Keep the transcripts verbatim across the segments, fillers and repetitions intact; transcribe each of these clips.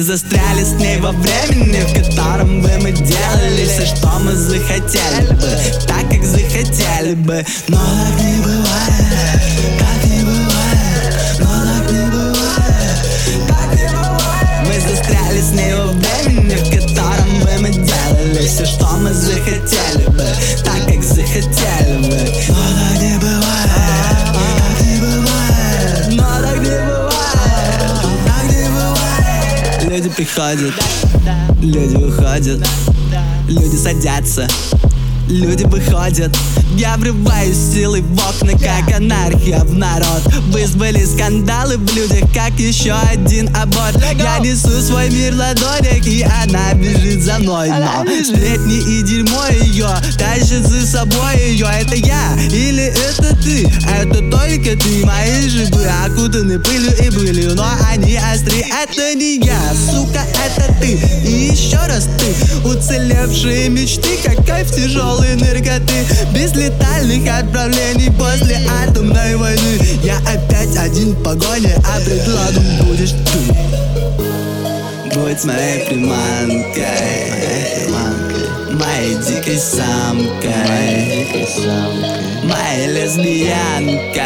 застряли с ней во времени, в котором бы мы делали все, что мы захотели бы, так как захотели бы. Но так не бывает, так не бывает, но так не бывает, так не бывает. Мы застряли с ней во времени, в котором бы мы делали все, что мы захотели бы, так как захотели бы. Но так не бывает, так не бывает, но так не бывает, так не бывает. Люди приходят, люди уходят, люди садятся, люди выходят. Я врываюсь силой в окна, как анархия в народ. Вызвали скандалы в людях, как еще один аборт. Я несу свой мир в ладонях, и она бежит за мной. Но сплетни и дерьмо ее тащит за собой ее. Это я или это ты? Это только ты. Мои жибы окутаны пылью и былью, но они остры. Это не я, сука, это ты. И еще раз ты. Уцелевшие мечты, как кайф тяжелой наркоты. Без летальных отправлений после атомной войны. Я опять один в погоне, а предлагом будешь ты. Будь моей приманкой, моей дикой самкой, моей лесбиянкой.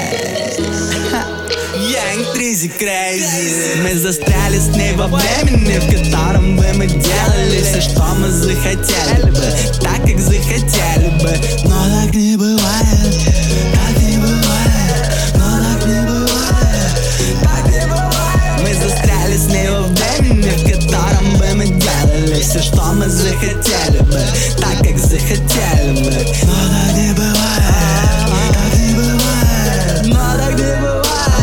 Young Trizy Crazy. Мы застряли с ней во времени, в котором бы мы делали все, что мы захотели бы, так как захотели бы. Но так не бывает, так не бывает, но так не бывает, так не бывает. Мы застряли с ней во времени, в котором бы мы делали все, что мы захотели бы, так как захотели бы. Но так не бывает, так не бывает, но так не бывает.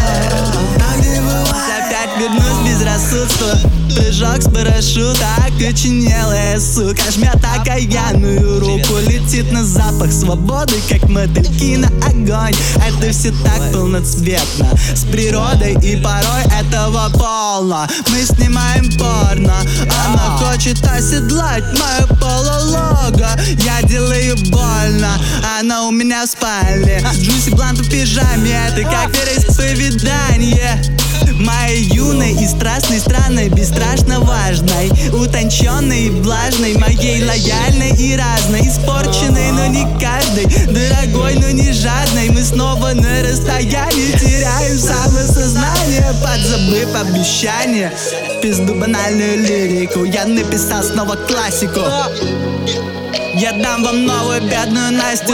Вернусь без рассудства, прыжок с парашюта. Окоченелая сука жмет окаянную руку, летит на запах свободы, как мотыльки на огонь. Это все так полноцветно, с природой, и порой этого полно. Мы снимаем порно, она хочет оседлать мое полулого. Я делаю больно, она у меня в спальне. Джуси блант в пижаме, это как вероисповедание. Моей юной и страстной, странной, бесстрашно важной, утонченной и влажной, моей лояльной и разной, испорченной, но не каждой, дорогой, но не жадной. Мы снова на расстоянии теряем самосознание, подзабыв обещания. Пизду банальную лирику, я написал снова классику. Я дам вам новую бедную Настю.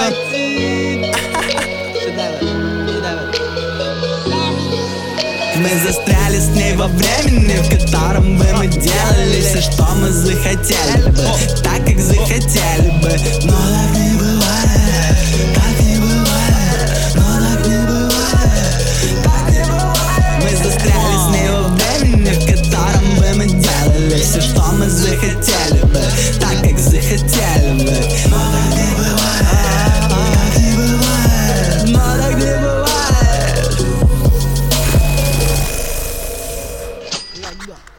Мы застряли с ней во времени, в котором бы мы делали все, что мы захотели бы, так как захотели бы.